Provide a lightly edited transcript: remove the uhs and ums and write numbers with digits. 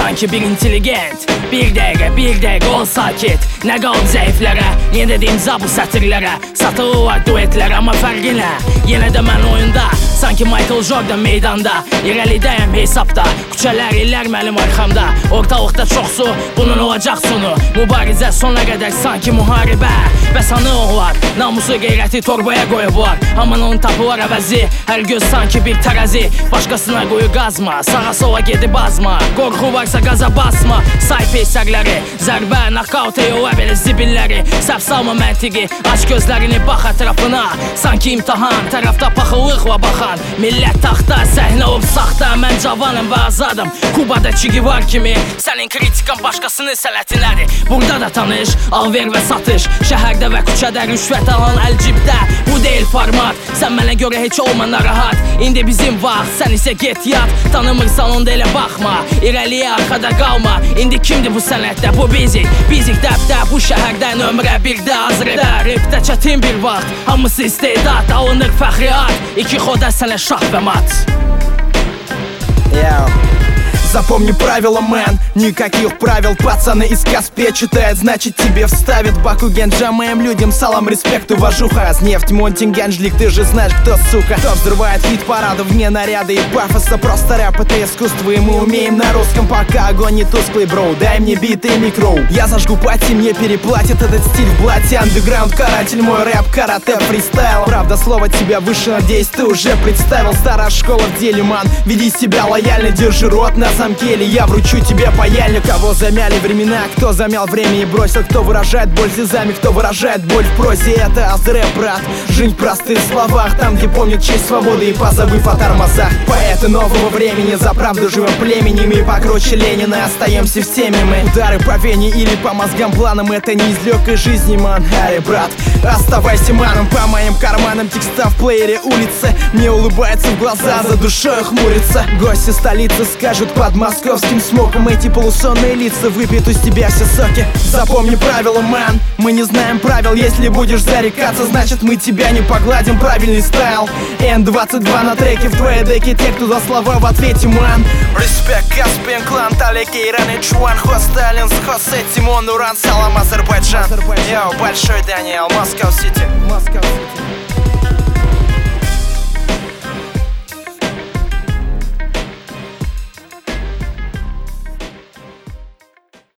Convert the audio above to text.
sanki bir intelligent. Bir dəqiqə ol sakit. Nə qalıb zəiflərə, niyə dediyim bu sətirlərə. Satığı var duetlərə, amma fərqi nə? Yenə də mən oyunda, sanki Michael Jordan meydanda. İrəlidəyəm hesabda, küçələr illər mənim arxamda. Ortalıqda çox su, bunun olacaq sonu. Mübarizə sonuna qədər sanki müharibə. Bəs hanı oğlar, namusu qeyrəti torbaya qoyublar. Aman onun tapılar əvəzi, hər göz sanki bir tərəzi. Başqasına qoyu qazma, sağa sola gedib azma. Qorxu varsa qaza basma, say peysərləri. Zərbə, nakauta yola belə zibilləri. Səhv salma məntiqi, aç gözlərini bax ətrafına. Sanki imtihan, tərəfdə paxıllıqla baxan. Millət taxta, səhnə olub saxta. Mən cavanım və azadım, Kubada çigi var kimi. Sənin kritikan başqasının sənətinədir. Burada da tanış, al-ver və satış. Şəhərdə və küçədə rüşvət alan əl cibdə. Bu deyil format, sən mənə görə heç olma narahat. İndi bizim vaxt, sən isə get yat. Tanımırsan onda elə baxma, irəliyə arxada qalma. İndi kimdir bu sənətdə, bu bizik. Bizik dəbdə, bu şəhərdən ömrə birdə azrədə. Repdə çətin bir vaxt, hamısı istedad. Alınır fəxri ad, iki xoda sənə şah və mat. Запомни правила, мэн, никаких правил. Пацаны из Каспия читают, значит тебе вставит. Баку Генджа, моим людям салам, респект, уважуха. С нефть, Монтинганджлик, ты же знаешь, кто сука. Кто взрывает хит-парадов вне наряда и пафоса. Просто рэп это искусство, и мы умеем на русском. Пока огонь не тусклый, бро, дай мне биты и микро. Я зажгу пати, мне переплатит этот стиль в блате. Андеграунд, каратель, мой рэп, карате, фристайл. Правда, слово тебя выше, надеюсь, ты уже представил. Старая школа в деле, ман, веди себя лояльно, держи рот на замке, или я вручу тебе паяльник. Кого замяли времена, кто замял время и бросил. Кто выражает боль слезами, кто выражает боль в прозе. Это азрэп, брат, жизнь в простых словах. Там, где помнят честь свободы и позабыв о тормозах. Поэты нового времени, за правду живем племенем. И покруче Ленина остаемся всеми мы. Удары по вене или по мозгам планом, это не из легкой жизни, ман. Эй, брат, оставайся маном. По моим карманам текста в плеере улицы. Мне улыбается в глаза, за душой хмурится. Гости столицы скажут под московским смоком. Эти полусонные лица выпьют из тебя все соки. Запомни правила, мэн, мы не знаем правил. Если будешь зарекаться, значит мы тебя не погладим. Правильный стайл, N22 на треке. В твоей деке те, кто за слова в ответе, мэн. Респект, Каспиан клан, Талеки, Иран и Чуан. Хосталин, Хосе, Тимон, Уран, Салам, Азербайджан. Йоу, Большой Даниэл, Москва-Сити.